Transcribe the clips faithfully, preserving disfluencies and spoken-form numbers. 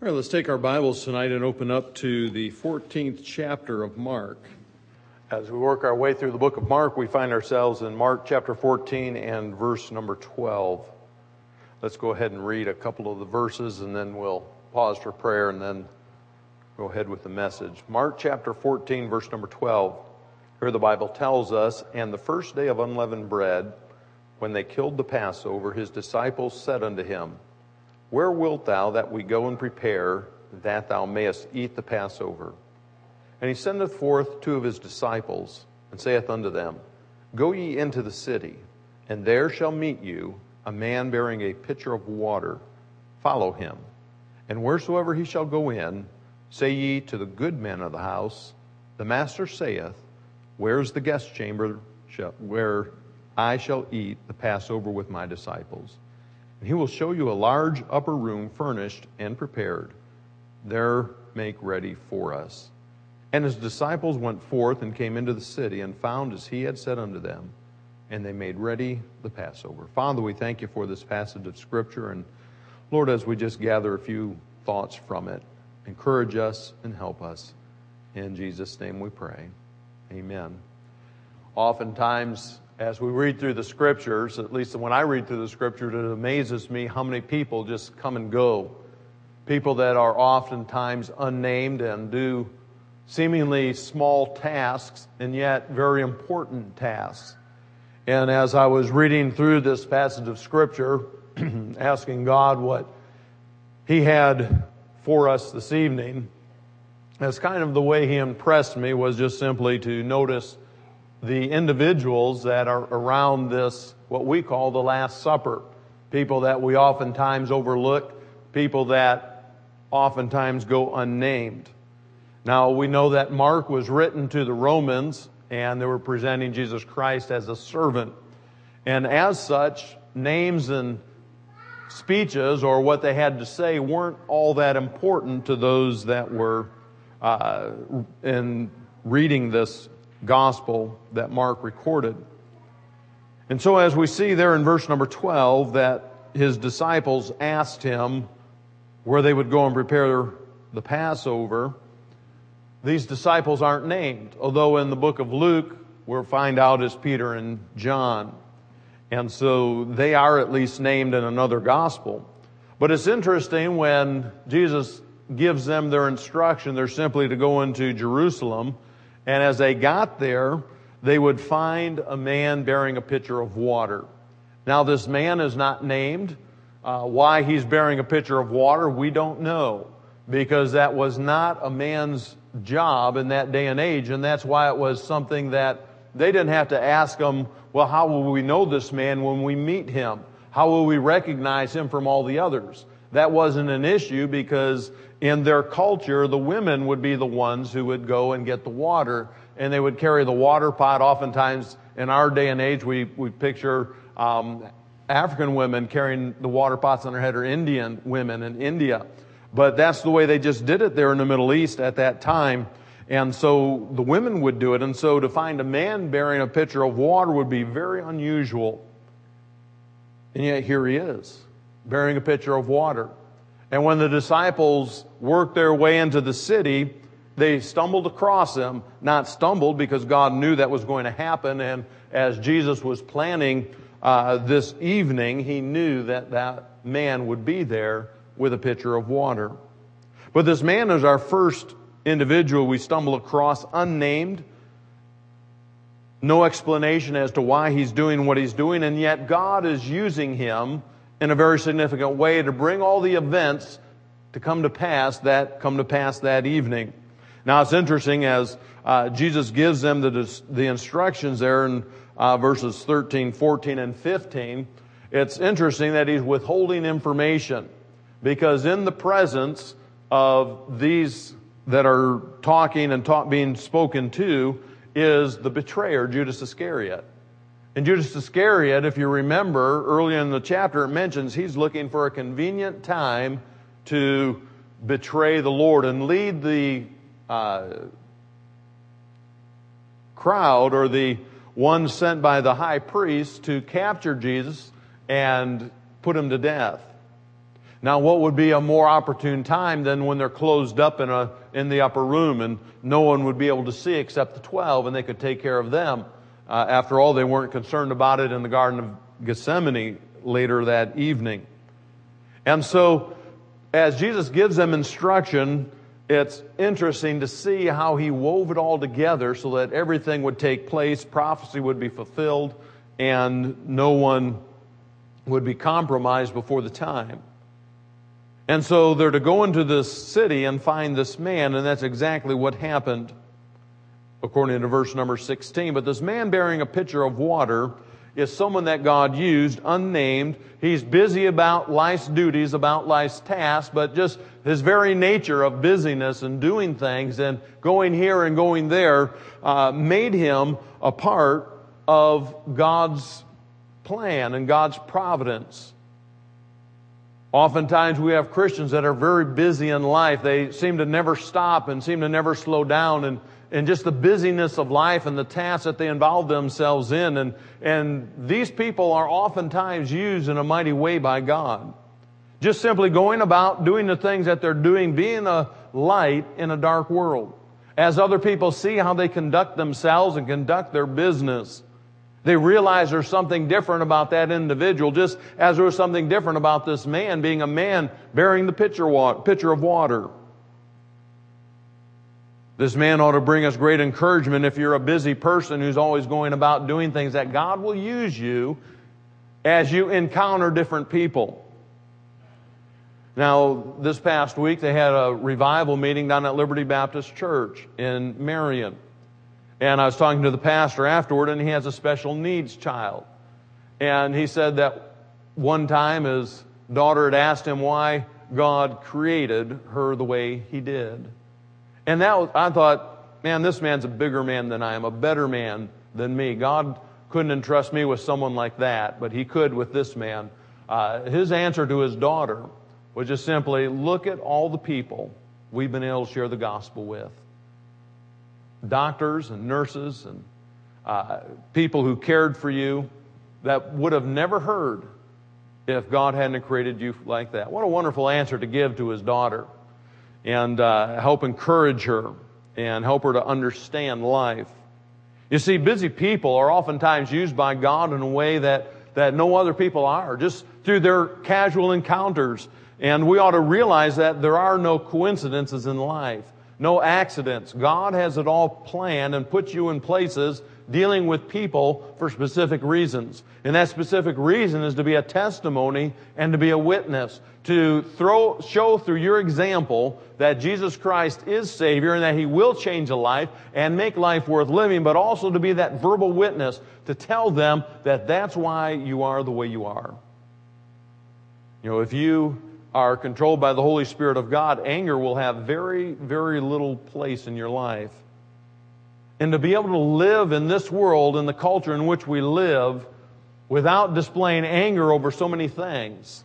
All right, let's take our Bibles tonight and open up to the fourteenth chapter of Mark. As we work our way through the book of Mark, we find ourselves in Mark chapter fourteen and verse number twelve. Let's go ahead and read a couple of the verses and then we'll pause for prayer and then go ahead with the message. Mark chapter fourteen, verse number twelve. Here the Bible tells us, "And the first day of unleavened bread, when they killed the Passover, his disciples said unto him, Where wilt thou that we go and prepare, that thou mayest eat the Passover? And he sendeth forth two of his disciples, and saith unto them, Go ye into the city, and there shall meet you a man bearing a pitcher of water. Follow him. And wheresoever he shall go in, say ye to the good men of the house, The master saith, Where is the guest chamber where I shall eat the Passover with my disciples? And he will show you a large upper room furnished and prepared. There make ready for us. And his disciples went forth and came into the city and found as he had said unto them, and they made ready the Passover." Father, we thank you for this passage of Scripture. And Lord, as we just gather a few thoughts from it, encourage us and help us. In Jesus' name we pray. Amen. Oftentimes, as we read through the Scriptures, at least when I read through the Scriptures, it amazes me how many people just come and go. People that are oftentimes unnamed and do seemingly small tasks and yet very important tasks. And as I was reading through this passage of Scripture, asking God what He had for us this evening, as kind of the way He impressed me was just simply to notice the individuals that are around this, what we call the Last Supper. People that we oftentimes overlook, people that oftentimes go unnamed. Now, we know that Mark was written to the Romans, and they were presenting Jesus Christ as a servant. And as such, names and speeches, or what they had to say, weren't all that important to those that were uh, in reading this gospel that Mark recorded. And so as we see there in verse number twelve that his disciples asked him where they would go and prepare the Passover, these disciples aren't named, although in the book of Luke we'll find out as Peter and John. And so they are at least named in another gospel. But it's interesting when Jesus gives them their instruction, they're simply to go into Jerusalem. And as they got there, they would find a man bearing a pitcher of water. Now, this man is not named. Uh, why he's bearing a pitcher of water, we don't know, because that was not a man's job in that day and age, and that's why it was something that they didn't have to ask him, well, how will we know this man when we meet him? How will we recognize him from all the others? That wasn't an issue because in their culture, the women would be the ones who would go and get the water, and they would carry the water pot. Oftentimes, in our day and age, we, we picture um, African women carrying the water pots on their head, or Indian women in India. But that's the way they just did it there in the Middle East at that time. And so the women would do it. And so to find a man bearing a pitcher of water would be very unusual. And yet here he is, bearing a pitcher of water. And when the disciples worked their way into the city, they stumbled across him. Not stumbled because God knew that was going to happen. And as Jesus was planning uh, this evening, He knew that that man would be there with a pitcher of water. But this man is our first individual we stumble across, unnamed. No explanation as to why he's doing what he's doing. And yet God is using him in a very significant way to bring all the events to come to pass that come to pass that evening. Now it's interesting as uh, Jesus gives them the the instructions there in uh, verses thirteen, fourteen, and fifteen. It's interesting that He's withholding information because in the presence of these that are talking and talk, being spoken to is the betrayer, Judas Iscariot. And Judas Iscariot, if you remember, earlier in the chapter, it mentions he's looking for a convenient time to betray the Lord and lead the uh, crowd, or the one sent by the high priest, to capture Jesus and put him to death. Now, what would be a more opportune time than when they're closed up in a in the upper room and no one would be able to see except the twelve, and they could take care of them? Uh, after all, they weren't concerned about it in the Garden of Gethsemane later that evening. And so, as Jesus gives them instruction, it's interesting to see how he wove it all together so that everything would take place, prophecy would be fulfilled, and no one would be compromised before the time. And so they're to go into this city and find this man, and that's exactly what happened, according to verse number sixteen. But this man bearing a pitcher of water is someone that God used, unnamed. He's busy about life's duties, about life's tasks, but just his very nature of busyness and doing things and going here and going there uh, made him a part of God's plan and God's providence. Oftentimes we have Christians that are very busy in life. They seem to never stop and seem to never slow down, and, and just the busyness of life and the tasks that they involve themselves in. And, and these people are oftentimes used in a mighty way by God. Just simply going about doing the things that they're doing, being a light in a dark world. As other people see how they conduct themselves and conduct their business, they realize there's something different about that individual, just as there was something different about this man being a man bearing the pitcher of water. This man ought to bring us great encouragement if you're a busy person who's always going about doing things, that God will use you as you encounter different people. Now, this past week they had a revival meeting down at Liberty Baptist Church in Marion. And I was talking to the pastor afterward, and he has a special needs child. And he said that one time his daughter had asked him why God created her the way he did. And that was, I thought, man, this man's a bigger man than I am, a better man than me. God couldn't entrust me with someone like that, but he could with this man. Uh, his answer to his daughter was just simply, look at all the people we've been able to share the gospel with. Doctors and nurses and uh, people who cared for you that would have never heard if God hadn't created you like that. What a wonderful answer to give to his daughter, and uh, help encourage her and help her to understand life. You see, busy people are oftentimes used by God in a way that, that no other people are, just through their casual encounters. And we ought to realize that there are no coincidences in life. No accidents. God has it all planned and put you in places dealing with people for specific reasons. And that specific reason is to be a testimony and to be a witness. To throw, show through your example that Jesus Christ is Savior and that He will change a life and make life worth living, but also to be that verbal witness to tell them that that's why you are the way you are. You know, if you are controlled by the Holy Spirit of God, anger will have very, very little place in your life. And to be able to live in this world, in the culture in which we live, without displaying anger over so many things,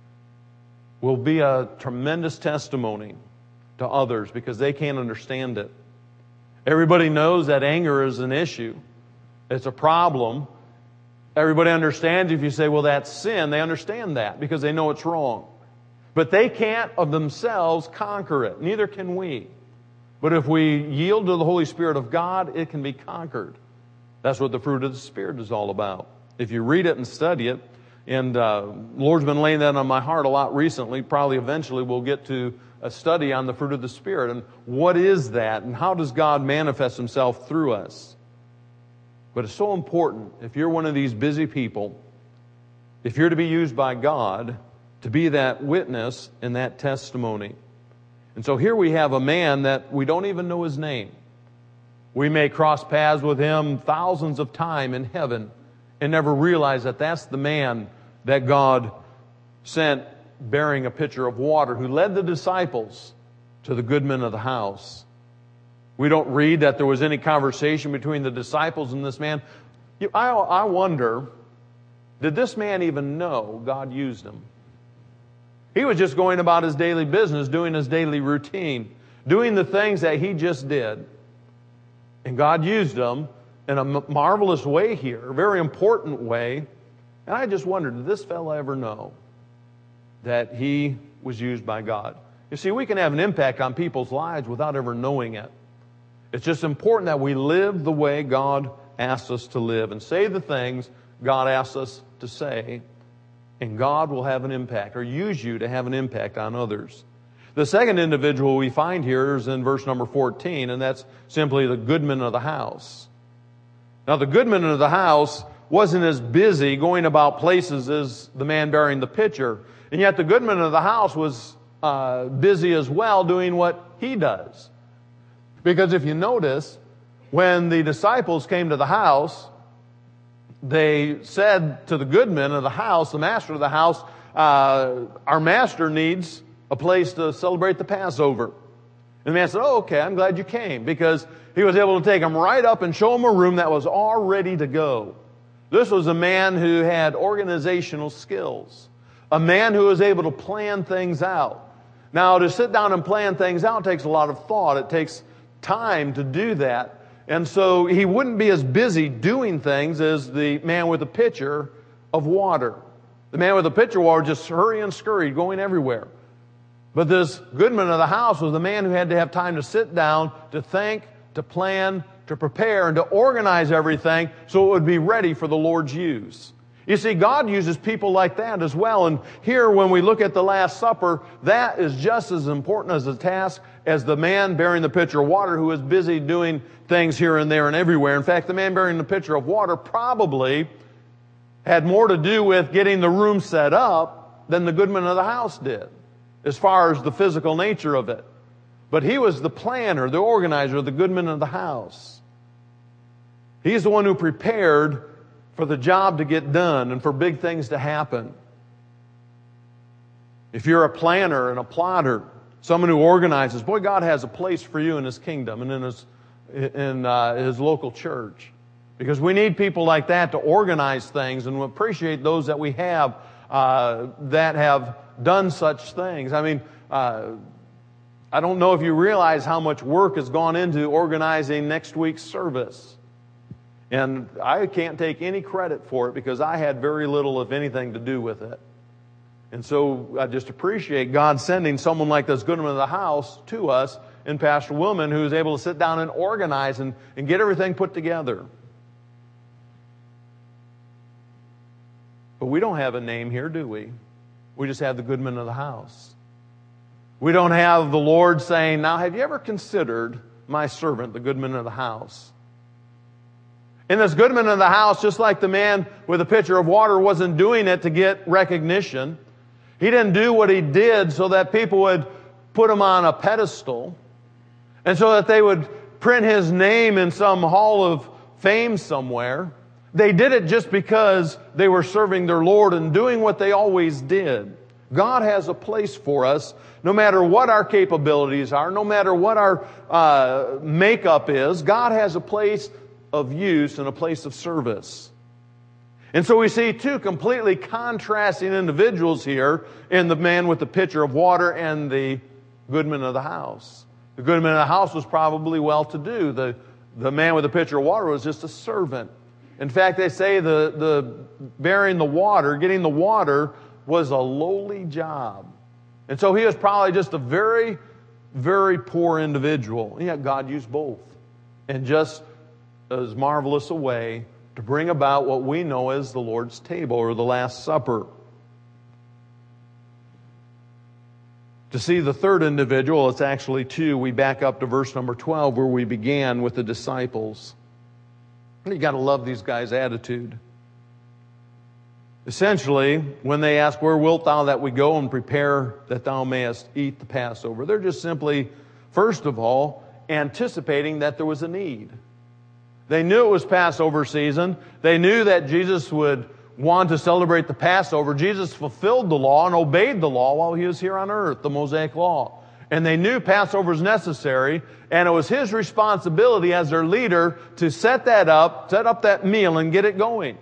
will be a tremendous testimony to others because they can't understand it. Everybody knows that anger is an issue. It's a problem. Everybody understands if you say, well, that's sin. They understand that because they know it's wrong. But they can't of themselves conquer it. Neither can we. But if we yield to the Holy Spirit of God, it can be conquered. That's what the fruit of the Spirit is all about. If you read it and study it, and uh, the Lord's been laying that on my heart a lot recently, probably eventually we'll get to a study on the fruit of the Spirit. And what is that? And how does God manifest Himself through us? But it's so important, if you're one of these busy people, if you're to be used by God, to be that witness and that testimony. And so here we have a man that we don't even know his name. We may cross paths with him thousands of times in heaven and never realize that that's the man that God sent bearing a pitcher of water, who led the disciples to the goodman of the house. We don't read that there was any conversation between the disciples and this man. I, I wonder, did this man even know God used him? He was just going about his daily business, doing his daily routine, doing the things that he just did. And God used him in a marvelous way here, a very important way. And I just wondered, did this fellow ever know? that he was used by God. You see, we can have an impact on people's lives without ever knowing it. It's just important that we live the way God asks us to live and say the things God asks us to say, and God will have an impact, or use you to have an impact on others. The second individual we find here is in verse number fourteen, and that's simply the goodman of the house. Now, the goodman of the house wasn't as busy going about places as the man bearing the pitcher, and yet the goodman of the house was uh, busy as well doing what he does. Because if you notice, when the disciples came to the house, they said to the goodman of the house, the master of the house, uh, our master needs a place to celebrate the Passover. And the man said, oh, okay, I'm glad you came, because he was able to take them right up and show them a room that was all ready to go. This was a man who had organizational skills, a man who was able to plan things out. Now, to sit down and plan things out takes a lot of thought. It takes time to do that. And so he wouldn't be as busy doing things as the man with a pitcher of water. The man with a pitcher of water just hurry and scurry, going everywhere. But this goodman of the house was the man who had to have time to sit down, to think, to plan, to prepare, and to organize everything so it would be ready for the Lord's use. You see, God uses people like that as well. And here, when we look at the Last Supper, that is just as important as a task as the man bearing the pitcher of water who is busy doing things here and there and everywhere. In fact, the man bearing the pitcher of water probably had more to do with getting the room set up than the goodman of the house did, as far as the physical nature of it. But he was the planner, the organizer, the goodman of the house. He's the one who prepared for the job to get done and for big things to happen. If you're a planner and a plotter, someone who organizes, boy, God has a place for you in His kingdom and in His, in, uh, His local church. Because we need people like that to organize things, and we appreciate those that we have uh, that have done such things. I mean, uh, I don't know if you realize how much work has gone into organizing next week's service. And I can't take any credit for it because I had very little, if anything, to do with it. And so I just appreciate God sending someone like this goodman of the house to us in Pastor Willman, who is able to sit down and organize and, and get everything put together. But we don't have a name here, do we? We just have the goodman of the house. We don't have the Lord saying, now, have you ever considered my servant, the goodman of the house? And this goodman of the house, just like the man with a pitcher of water, wasn't doing it to get recognition. He didn't do what he did so that people would put him on a pedestal and so that they would print his name in some hall of fame somewhere. They did it just because they were serving their Lord and doing what they always did. God has a place for us, no matter what our capabilities are, no matter what our uh, makeup is. God has a place of use and a place of service. And so we see two completely contrasting individuals here in the man with the pitcher of water and the goodman of the house. The goodman of the house was probably well-to-do. The, the man with the pitcher of water was just a servant. In fact, they say the, the bearing the water, getting the water, was a lowly job. And so he was probably just a very, very poor individual. And yet God used both. And just as marvelous a way to bring about what we know as the Lord's table or the Last Supper. To see the third individual, it's actually two. We back up to verse number twelve where we began with the disciples. You got to love these guys' attitude. Essentially, when they ask, where wilt thou that we go and prepare that thou mayest eat the Passover? They're just simply, first of all, anticipating that there was a need. They knew it was Passover season. They knew that Jesus would want to celebrate the Passover. Jesus fulfilled the law and obeyed the law while He was here on earth, the Mosaic law. And they knew Passover was necessary, and it was His responsibility as their leader to set that up, set up that meal and get it going.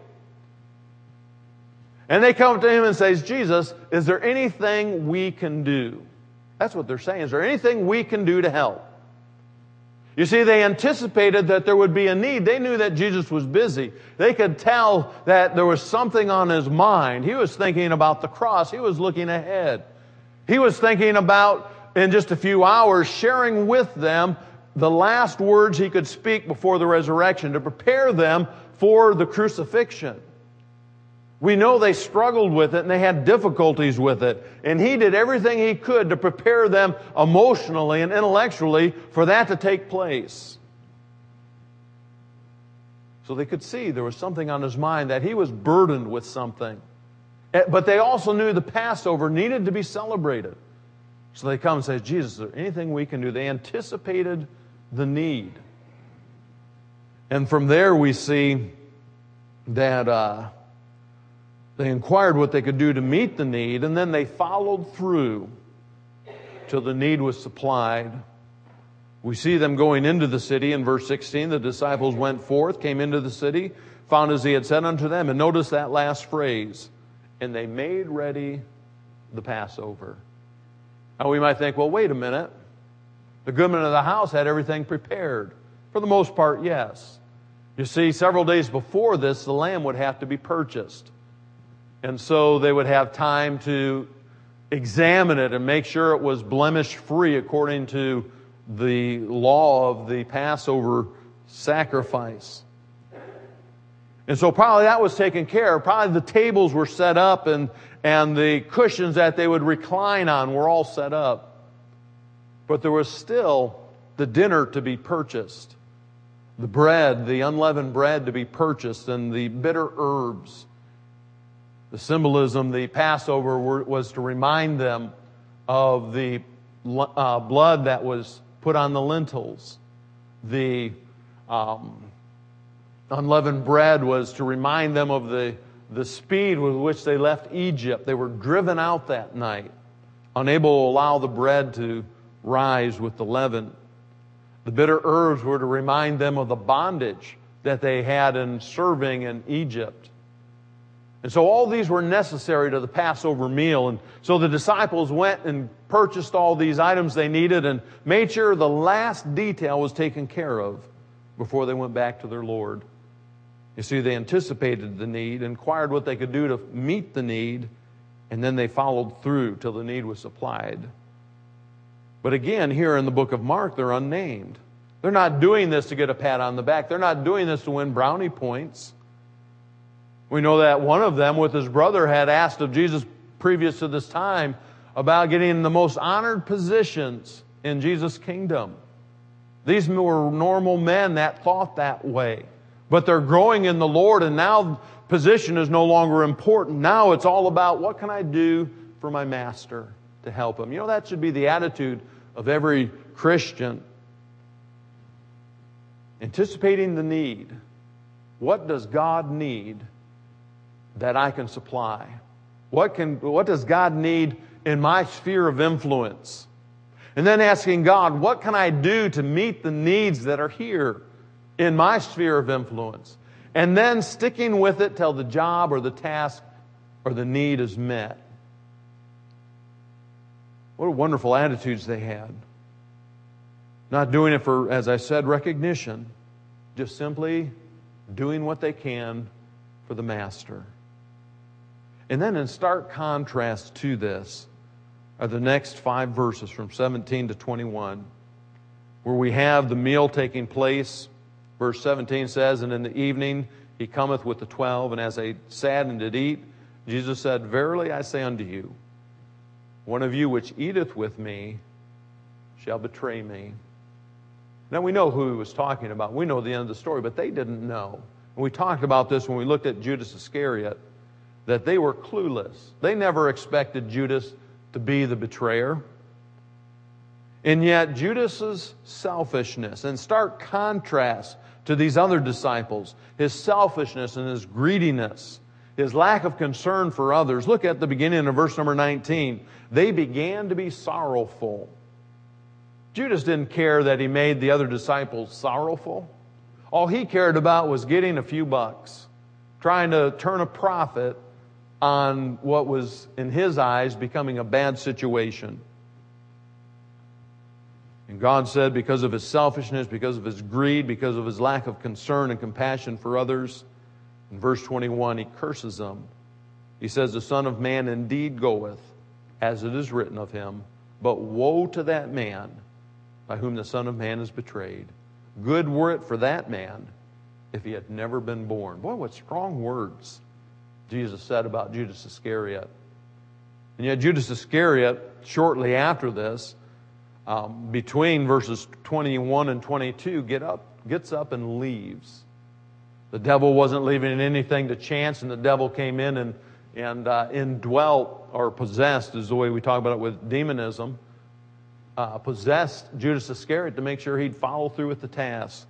And they come to Him and say, Jesus, is there anything we can do? That's what they're saying. Is there anything we can do to help? You see, they anticipated that there would be a need. They knew that Jesus was busy. They could tell that there was something on his mind. He was thinking about the cross. He was looking ahead. He was thinking about, in just a few hours, sharing with them the last words he could speak before the resurrection to prepare them for the crucifixion. We know they struggled with it and they had difficulties with it. And he did everything he could to prepare them emotionally and intellectually for that to take place. So they could see there was something on his mind, that he was burdened with something. But they also knew the Passover needed to be celebrated. So they come and say, Jesus, is there anything we can do? They anticipated the need. And from there we see that uh, they inquired what they could do to meet the need, and then they followed through till the need was supplied. We see them going into the city in verse sixteen. The disciples went forth, came into the city, found as he had said unto them. And notice that last phrase, and they made ready the Passover. Now we might think, well, wait a minute. The goodman of the house had everything prepared. For the most part, yes. You see, several days before this, the lamb would have to be purchased. And so they would have time to examine it and make sure it was blemish-free according to the law of the Passover sacrifice. And so probably that was taken care of. Probably the tables were set up and, and the cushions that they would recline on were all set up. But there was still the dinner to be purchased. The bread, the unleavened bread to be purchased, and the bitter herbs. The symbolism, the Passover were, was to remind them of the uh, blood that was put on the lintels. The um, unleavened bread was to remind them of the, the speed with which they left Egypt. They were driven out that night, unable to allow the bread to rise with the leaven. The bitter herbs were to remind them of the bondage that they had in serving in Egypt. And so all these were necessary to the Passover meal. And so the disciples went and purchased all these items they needed and made sure the last detail was taken care of before they went back to their Lord. You see, they anticipated the need, inquired what they could do to meet the need, and then they followed through till the need was supplied. But again, here in the book of Mark, they're unnamed. They're not doing this to get a pat on the back. They're not doing this to win brownie points. We know that one of them, with his brother, had asked of Jesus previous to this time about getting the most honored positions in Jesus' kingdom. These were normal men that thought that way. But they're growing in the Lord, and now position is no longer important. Now it's all about, what can I do for my master to help him? You know, that should be the attitude of every Christian. Anticipating the need. What does God need that I can supply? What can, what does God need in my sphere of influence? And then asking God, what can I do to meet the needs that are here in my sphere of influence? And then sticking with it till the job or the task or the need is met. What wonderful attitudes they had. Not doing it for, as I said, recognition. Just simply doing what they can for the Master. And then in stark contrast to this are the next five verses from seventeen to twenty-one, where we have the meal taking place. Verse seventeen says, and in the evening he cometh with the twelve, and as they sat and did eat, Jesus said, verily I say unto you, one of you which eateth with me shall betray me. Now we know who he was talking about. We know the end of the story, but they didn't know. And we talked about this when we looked at Judas Iscariot, that they were clueless. They never expected Judas to be the betrayer. And yet Judas's selfishness, in stark contrast to these other disciples, his selfishness and his greediness, his lack of concern for others. Look at the beginning of verse number nineteen. They began to be sorrowful. Judas didn't care that he made the other disciples sorrowful. All he cared about was getting a few bucks, trying to turn a profit on what was, in his eyes, becoming a bad situation. And God said because of his selfishness, because of his greed, because of his lack of concern and compassion for others, in verse twenty-one, he curses them. He says, the Son of Man indeed goeth, as it is written of him, but woe to that man by whom the Son of Man is betrayed. Good were it for that man if he had never been born. Boy, what strong words Jesus said about Judas Iscariot. And yet Judas Iscariot, shortly after this, um, between verses twenty-one and twenty-two, get up, gets up and leaves. The devil wasn't leaving anything to chance, and the devil came in and, and uh, indwelt, or possessed, is the way we talk about it with demonism, uh, possessed Judas Iscariot to make sure he'd follow through with the task.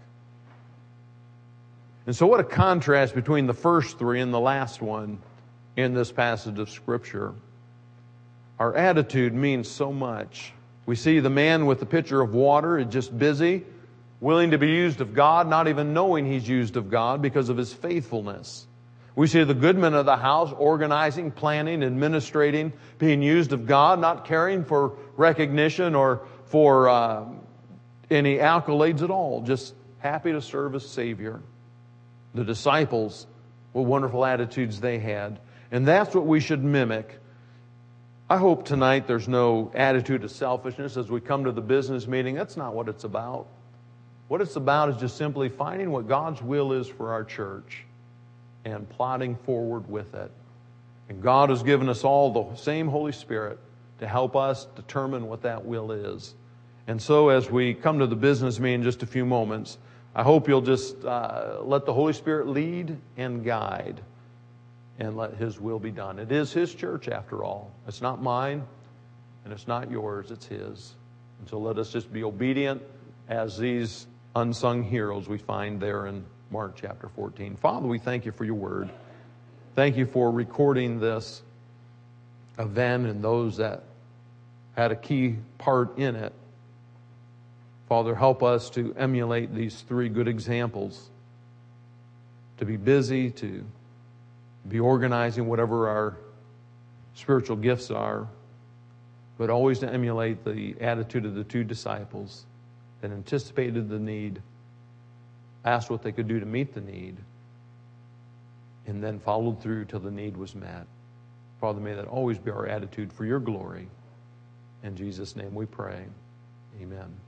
And so what a contrast between the first three and the last one in this passage of Scripture. Our attitude means so much. We see the man with the pitcher of water is just busy, willing to be used of God, not even knowing he's used of God because of his faithfulness. We see the goodman of the house organizing, planning, administrating, being used of God, not caring for recognition or for uh, any accolades at all, just happy to serve as Savior. The disciples, what wonderful attitudes they had. And that's what we should mimic. I hope tonight there's no attitude of selfishness as we come to the business meeting. That's not what it's about. What it's about is just simply finding what God's will is for our church and plodding forward with it. And God has given us all the same Holy Spirit to help us determine what that will is. And so as we come to the business meeting in just a few moments, I hope you'll just uh, let the Holy Spirit lead and guide and let His will be done. It is His church after all. It's not mine and it's not yours, it's His. And so let us just be obedient as these unsung heroes we find there in Mark chapter fourteen. Father, we thank you for your word. Thank you for recording this event and those that had a key part in it. Father, help us to emulate these three good examples, to be busy, to be organizing whatever our spiritual gifts are, but always to emulate the attitude of the two disciples that anticipated the need, asked what they could do to meet the need, and then followed through till the need was met. Father, may that always be our attitude for your glory. In Jesus' name we pray. Amen.